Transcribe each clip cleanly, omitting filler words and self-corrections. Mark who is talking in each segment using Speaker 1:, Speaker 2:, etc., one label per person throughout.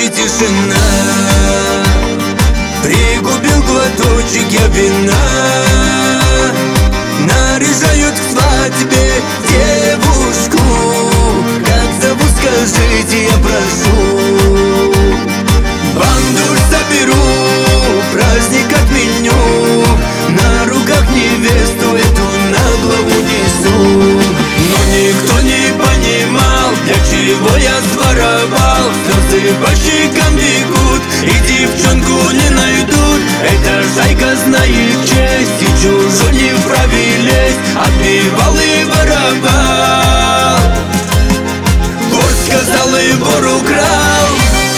Speaker 1: и тишина. Пригубил глоточек я вина. Наряжают к свадьбе девушку. Как зовут, скажите, я прошу. Банду соберу, праздник отменю. На руках невесту эту на главу несу. Но никто не понимал, для чего я своровал. Слезы по щекам бегут, и девчонку не найдут. Эта шайка знает честь, и чужой не вправе лезть. Отбивал и воровал. Вор сказал и вор украл.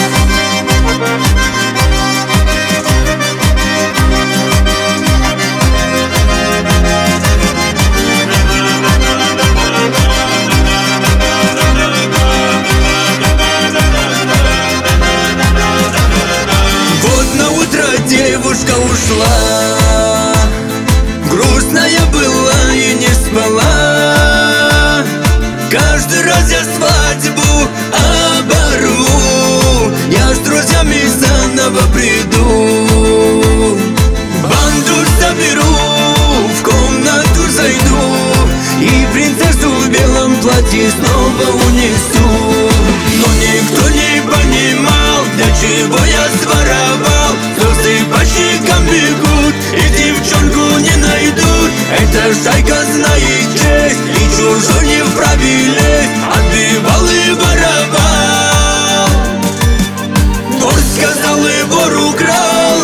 Speaker 1: Девушка ушла, грустная была и не спала. Каждый раз я свадьбу оборву, я с друзьями заново приду. Банду соберу, в комнату зайду, и принцессу в белом платье снова унесу. Но никто не понимал, для чего я своровал. Слезы по щекам бегут, и девчонку не найдут. Эта шайка знает честь, и чужой не вправе лезть. Отбивал и воровал. Вор сказал и вор украл.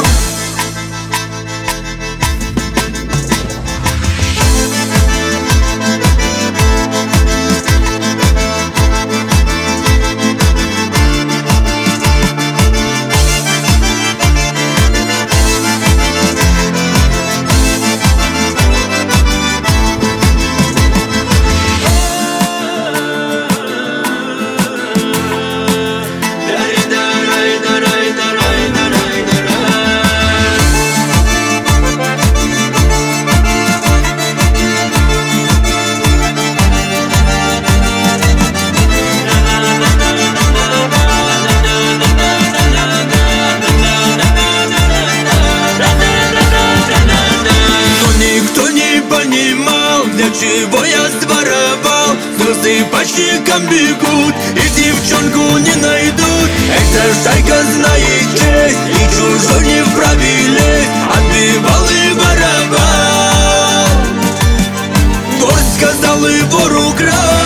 Speaker 1: Для чего я своровал? Слезы по щекам бегут, и девчонку не найдут. Эта шайка знает честь, и чужой не вправе лезть. Отбивал и воровал. Вор сказал и вор украл.